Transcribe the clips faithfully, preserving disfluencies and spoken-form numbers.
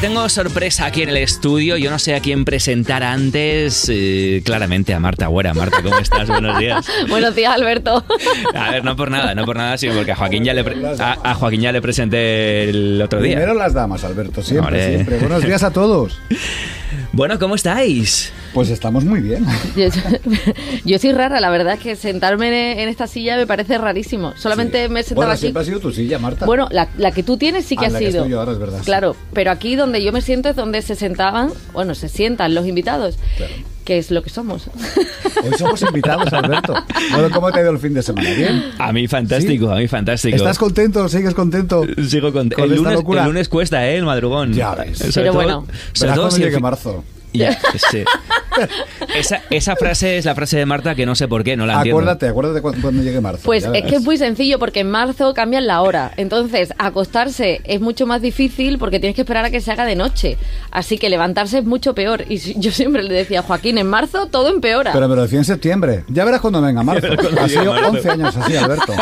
tengo sorpresa aquí en el estudio. Yo no sé a quién presentar antes. Eh, claramente a Marta Agüera. Marta, ¿cómo estás? Buenos días. Buenos días, Alberto. A ver, no por nada, no por nada, sino porque a Joaquín ya le, pre- a, a Joaquín ya le presenté el otro día. Primero las damas, Alberto, siempre, Hombre. siempre. Buenos días a todos. Bueno, ¿cómo estáis? Pues estamos muy bien. Yo, yo soy rara, la verdad es que sentarme en esta silla me parece rarísimo. Solamente Sí. me he sentado Bueno, aquí. siempre ha sido tu silla, Marta. Bueno, la, la que tú tienes sí que Ah, ha la que sido. estoy yo ahora, es verdad, sí. Claro, pero aquí donde yo me siento es donde se sentaban, bueno, se sientan los invitados, Claro. que es lo que somos. Hoy somos invitados, Alberto. Bueno, ¿cómo te ha ido el fin de semana? ¿Bien? A mí fantástico, ¿Sí? a mí fantástico. ¿Estás contento? ¿Sigues contento? Sigo con, con el, esta lunes, locura? el lunes cuesta, ¿eh? El madrugón. Ya ves. Sobre Pero todo- bueno. sobre Verás todo cuando si el llegue fin- marzo. Ya, sí. esa, esa frase es la frase de Marta que no sé por qué, no la entiendo. Acuérdate, acuérdate cuando, cuando llegue marzo. Pues ya es verás. que es muy sencillo porque en marzo cambian la hora. Entonces, acostarse es mucho más difícil porque tienes que esperar a que se haga de noche. Así que levantarse es mucho peor. Y si- yo siempre le decía a Joaquín, en marzo todo empeora. Pero me lo decía en septiembre. Ya verás cuando venga marzo. Ha sido once años así, Alberto.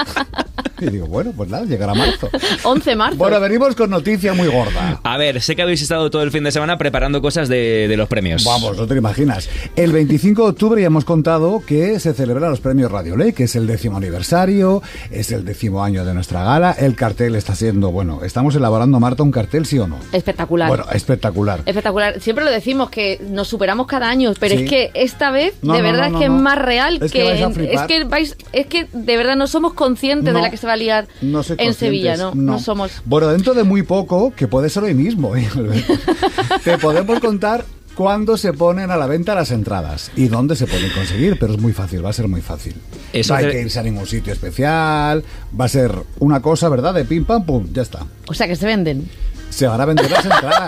Y digo, bueno, pues nada, llegará marzo. once de marzo. Bueno, venimos con noticia muy gorda. A ver, sé que habéis estado todo el fin de semana preparando cosas de, de los premios. Vamos, no te lo imaginas. El veinticinco de octubre ya hemos contado que se celebran los premios Radio Ley, que es el décimo aniversario, es el décimo año de nuestra gala. El cartel está siendo, bueno, estamos elaborando, Marta, un cartel, ¿sí o no? Espectacular. Bueno, espectacular. Espectacular. Siempre lo decimos que nos superamos cada año, pero Sí. es que esta vez No, de no, verdad no, es que no, es no. más real Es que que, vais a es flipar. que vais es que de verdad no somos conscientes No, de la que se va a liar no soy en conscientes, Sevilla, ¿no? No somos. Bueno, dentro de muy poco, que puede ser hoy mismo, ¿eh, Alberto? Te podemos contar cuándo se ponen a la venta las entradas y dónde se pueden conseguir, pero es muy fácil, va a ser muy fácil. Eso no hay te- que irse a ningún sitio especial, va a ser una cosa, ¿verdad? De pim pam pum, ya está. O sea, que se venden. Se van a vender las entradas.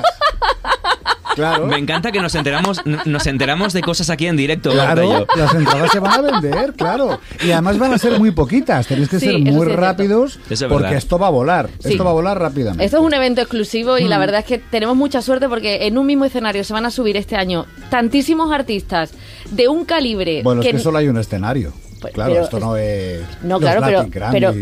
Claro. Me encanta que nos enteramos, nos enteramos de cosas aquí en directo, Marta y Claro, yo. las entradas se van a vender, claro. Y además van a ser muy poquitas, tenéis que Sí, ser eso muy sí es rápidos Eso es porque verdad. esto va a volar, Sí. esto va a volar rápidamente. Esto es un evento exclusivo y Mm. la verdad es que tenemos mucha suerte porque en un mismo escenario se van a subir este año tantísimos artistas de un calibre Bueno, que es que solo hay un escenario. Pues, claro, pero- esto no es No, los claro, pero- Latin Grammy pero-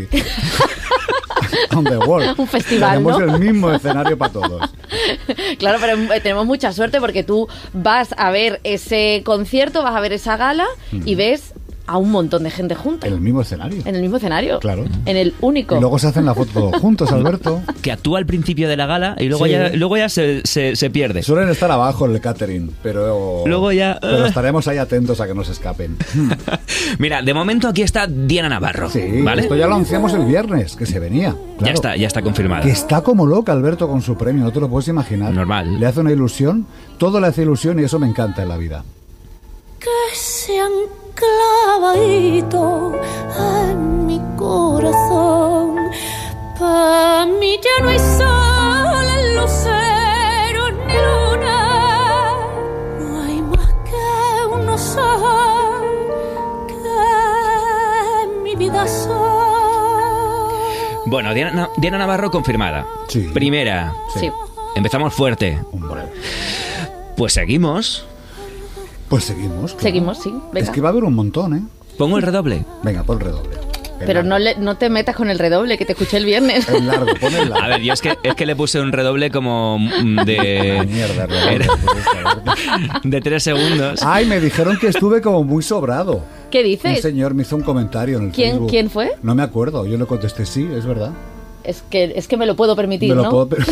on the world. Un festival, Tenemos ¿no? el mismo escenario para todos. Claro, pero eh, tenemos mucha suerte porque tú vas a ver ese concierto, vas a ver esa gala y ves a un montón de gente junta. En el mismo escenario. En el mismo escenario. Claro. En el único. Y luego se hacen la foto todos juntos, Alberto. Que actúa al principio de la gala y luego Sí. ya, luego ya se, se, se pierde. Suelen estar abajo en el catering, pero Luego ya- pero estaremos ahí atentos a que no se escapen. Mira, de momento aquí está Diana Navarro, Sí, ¿vale? esto ya lo anunciamos el viernes, que se venía. Ya claro. está, ya está confirmada. Que está como loca Alberto con su premio, no te lo puedes imaginar. Normal. Le hace una ilusión, todo le hace ilusión y eso me encanta en la vida. Que se han clavadito en mi corazón. Pa' mí ya no hay sol, lucero ni luna. No hay más que unos ojos que mi vida son. Bueno, Diana, Diana Navarro confirmada. Sí. Primera. Sí. Empezamos fuerte. Hombre. Pues seguimos. Pues seguimos. claro. Seguimos, sí. Venga. Es que va a haber un montón, ¿eh? Pongo el redoble. Venga, pon redoble. El Pero largo. no, le, no te metas con el redoble que te escuché el viernes. El largo, pon el largo. A ver, yo es que, es que le puse un redoble como mm, de... Mierda, redoble. Era- pues esta, de tres segundos. Ay, me dijeron que estuve como muy sobrado. ¿Qué Un dices? señor me hizo un comentario en el ¿Quién- Facebook. quién fue? No me acuerdo, yo le contesté sí, es verdad. Es que, es que me lo puedo permitir, me lo ¿no? puedo per-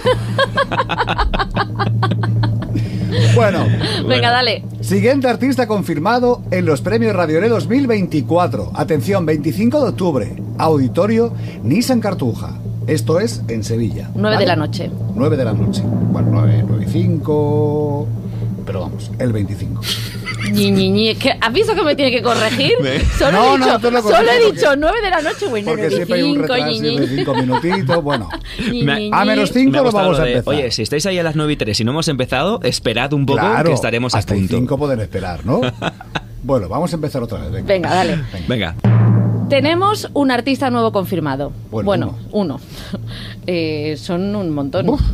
Bueno, Venga, dale. siguiente artista confirmado en los premios Radio Ley dos mil veinticuatro. Atención, veinticinco de octubre, auditorio Nissan Cartuja. Esto es en Sevilla. Nueve ¿vale? de la noche. nueve de la noche. Bueno, nueve, nueve y cinco. Pero vamos, el veinticinco. Ñi, ñi, ñi. Es que, ¿has visto que me tiene que corregir? Solo No, he no, dicho, te lo solo corrijo he porque- dicho nueve de la noche, güey. Porque nueve siempre hay un cinco, retraso ñi, ñi. de cinco minutitos. Bueno, Ñi, Me- ñi, a ñi. menos Me cinco ha lo gustado vamos a lo de, empezar. Oye, si estáis ahí a las nueve y tres y no hemos empezado, esperad un poco Claro, que estaremos a hasta y punto. cinco pueden esperar, ¿no? Bueno, vamos a empezar otra vez. Venga, Venga, dale. Venga. Tenemos un artista nuevo confirmado. Bueno, Bueno, uno. Eh, son un montón. Uf.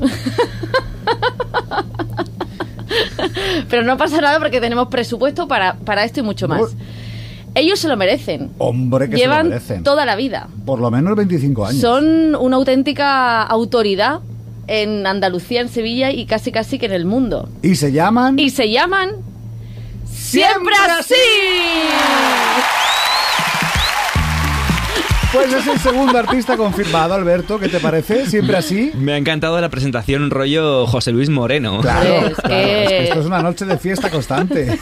Pero no pasa nada porque tenemos presupuesto para, para esto y mucho más. Uf. Ellos se lo merecen. Hombre, que Llevan se lo merecen. toda la vida. Por lo menos veinticinco años. Son una auténtica autoridad en Andalucía, en Sevilla y casi casi que en el mundo. ¿Y se llaman? Y se llaman... ¡Siempre así! Pues es el segundo artista confirmado, Alberto. ¿Qué te parece? ¿Siempre así? Me ha encantado la presentación rollo José Luis Moreno. Claro, Es claro, que- es que esto es una noche de fiesta constante.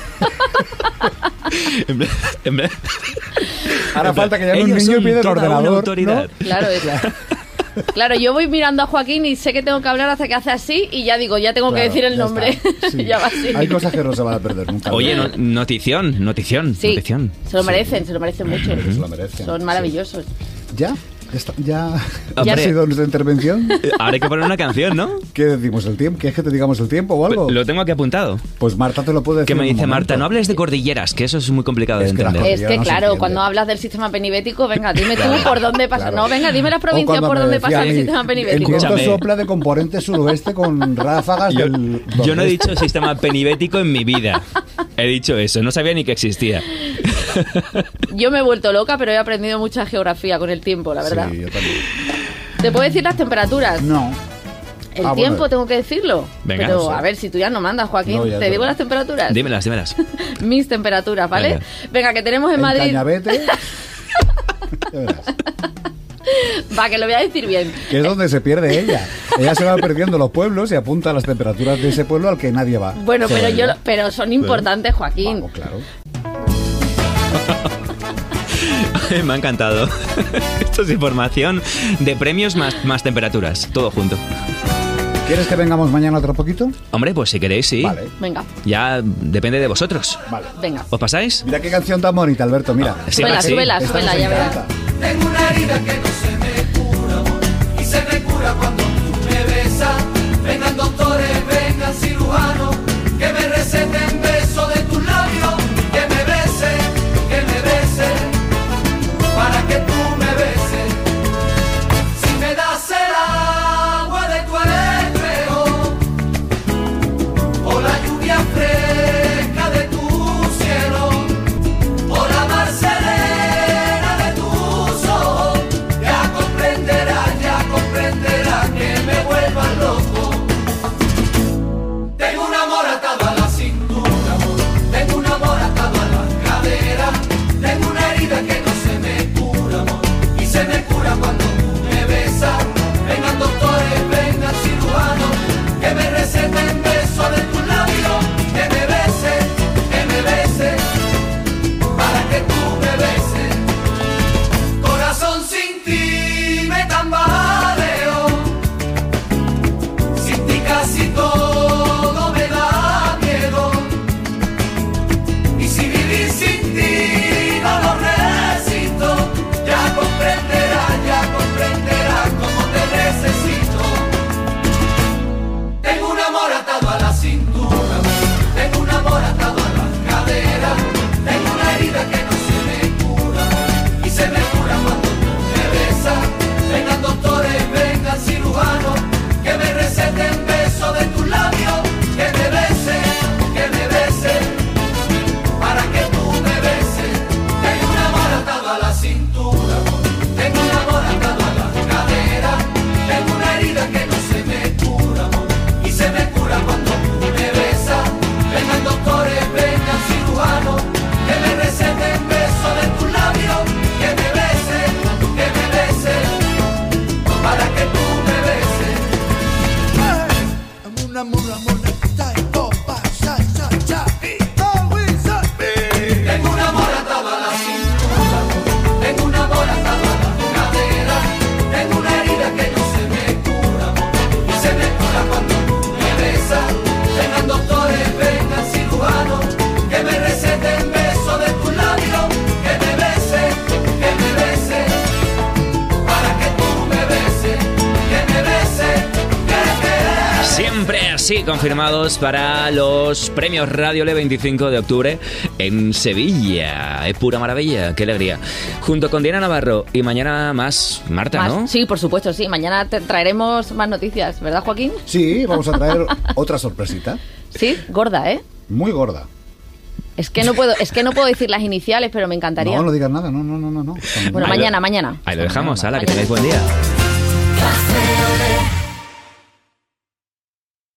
En vez- en vez- Ahora en plan, falta que llame un ellos niño y son pida el toda una ordenador, autoridad. ¿no? Claro, es... Claro, yo voy mirando a Joaquín y sé que tengo que hablar hasta que hace así y ya digo, ya tengo Claro, que decir el ya nombre. está. Sí. Ya va así. Hay cosas que no se van a perder nunca. Oye, no- notición, notición, Sí, notición. se lo merecen, se lo merecen mucho. Se lo merecen, Son sí. maravillosos. ¿Ya? ¿Está- ¿Ya Hombre. ha sido nuestra intervención? Eh, Ahora hay que poner una canción, ¿no? ¿Qué decimos? ¿El tiempo? ¿Quieres que te digamos el tiempo o algo? Lo tengo aquí apuntado. Pues Marta te lo puede decir. Que me en un dice Marta, momento. no hables de cordilleras, que eso es muy complicado Es de que la entender. Es ya que no se claro, entiende. cuando hablas del sistema penibético, venga, dime tú Claro, por dónde pasa. claro. No, venga, dime las O provincias cuando por me dónde decía pasa a el mí, sistema El penibético. viento Escúchame. sopla de componente suroeste con ráfagas Yo, del yo no he nordeste. dicho sistema penibético en mi vida. He dicho eso, no sabía ni que existía. Yo me he vuelto loca, pero he aprendido mucha geografía con el tiempo, la verdad. Sí, yo también. ¿Te puedo decir las temperaturas? No. El Ah, tiempo bueno. tengo que decirlo. Venga, pero no sé. a ver, si tú ya no mandas, Joaquín, No, ya te es digo verdad. las temperaturas. Dímelas, dímelas. Mis temperaturas, ¿vale? Venga. Venga, que tenemos en En Madrid. Cañavete. Ya verás. Va, que lo voy a decir bien. Que es donde se pierde ella. Ella se va perdiendo los pueblos y apunta las temperaturas de ese pueblo al que nadie va. Bueno, Sí, pero yo, ¿no? pero son importantes, Joaquín. Vamos, claro. Me ha encantado. Esto es información de premios más, más temperaturas, todo junto. ¿Quieres que vengamos mañana otro poquito? Hombre, pues si queréis, sí. Vale, Venga, Ya depende de vosotros. vale. venga. ¿Os pasáis? Mira qué canción tan bonita, Alberto, mira. Sí, Súbela, sí. súbela, Esta súbela, nos ya verás. encanta. Tengo una herida que no se me cura, amor, y se me cura cuando tú me besas. Vengan doctores, vengan cirujanos, que me receten besos de tus labios, que me besen, que me besen, para que tú me beses. Si me das el agua de tu espejo, o la lluvia fresca de tu cielo, o la mar serena de tus ojos, ya comprenderás, ya comprenderás que me vuelvas loco. Tengo un amor atado a la cintura, amor. Tengo un amor atado a las caderas. Tengo una herida que no se me cura, amor, y se me cura cuando tú me besas. Vengan doctores, vengan cirujanos, que me receten besos de tus labios, que me besen, que me besen, para que tú me beses. Corazón, sin ti me tambaleo, sin ti casi todo me da miedo, y si vivir sin ti no lo resisto, ya comprenderás, ya comprenderás cómo te necesito. Tengo un amor atado a la cintura, tengo un amor atado a las caderas, tengo una herida que no se me cura, y se me cura cuando tú me besas. Vengan doctores, vengan cirujanos, que me receten besos de tus labios, que me besen, que me besen, para que tú me beses. Tengo un amor atado a la cintura, tengo un amor atado a las caderas, tengo una herida que no se me cura, amor, y se me cura cuando tú me besas. Vengan doctores, vengan cirujanos, que me receten besos de tus labios, que me besen, que me besen, para que tú me beses. Tengo un amor atado a la cintura, tengo un amor atado a las caderas, tengo una herida que no se me cura, amor, y se me cura cuando tú me besas. Vengan doctores, vengan cirujanos, que me receten besos de tus labios, que me besen, que me besen, para que tú me beses, que me beses, que me Siempre así, confirmados para los premios Radio Le veinticinco de octubre en Sevilla. Es pura maravilla, qué alegría. Junto con Diana Navarro y mañana más Marta, Más- ¿no? Sí, por supuesto, sí. Mañana te traeremos más noticias, ¿verdad, Joaquín? Sí, vamos a traer otra sorpresita. Sí, gorda, ¿eh? Muy gorda. Es que no puedo, es que no puedo decir las iniciales, pero me encantaría. No, no digas nada, no, no, no, no. no. Bueno, Ahí lo- mañana, mañana. Ahí lo dejamos, hala, que Mañana. tengáis buen día. Paseo de